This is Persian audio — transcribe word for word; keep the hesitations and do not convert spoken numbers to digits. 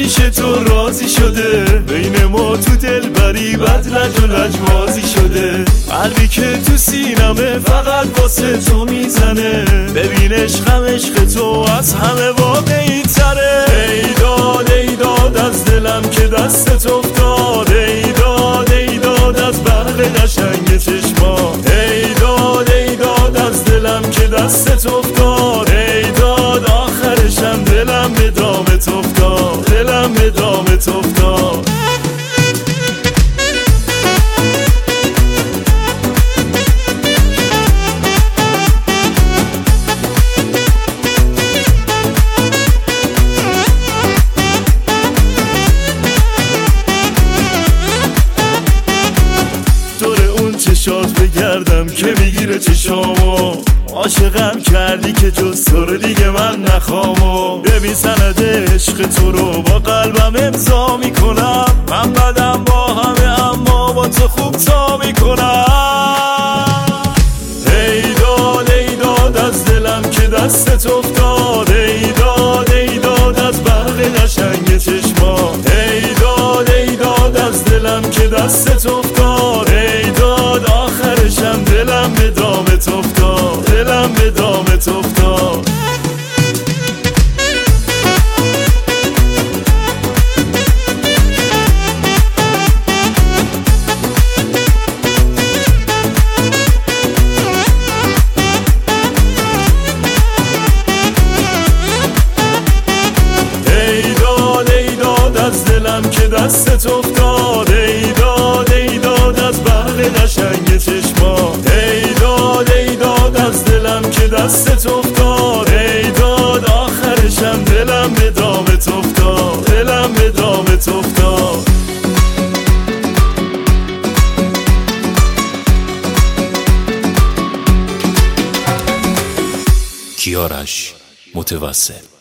پیش تو راضی شده، بین ما تو دل بری بد لج و لجبازی شده. قلبی که تو سینمه فقط واسه تو میزنه، ببین عشقم عشق تو از همه واقعی تره. ای داد ای داد از دلم که دستت افتاد، ای داد ای داد از برق قشنگ چشمات، ای داد ای داد از دلم که دستت افتاد، ای داد آخرشم دلم به دامت افتاد، دلم به دامت افتاد. چشات بگردم که میگیره چشامو، عاشقم کردی که جز تو رو دیگه من نخوامو. ببین سند عشق تو رو با قلبم امضا میکنم، من بدم با همه اما با تو خوب تا میکنم. ای داد ای داد از دلم که دستت افتاد، ای داد ای داد از برق قشنگ چشمات، ای داد ای داد از دلم که دستت افتاد، ای داد آخرشم دلم به دامت افتاد، دلم به دامت افتاد. ای داد ای داد از دلم که دستت افتاد، ای داد ای داد از برق قشنگ چشمات، ای داد ای داد از دلم که دستت افتاد، ای داد آخرشم دلم به دامت افتاد، دلم به دامت افتاد. کیارش متوسل.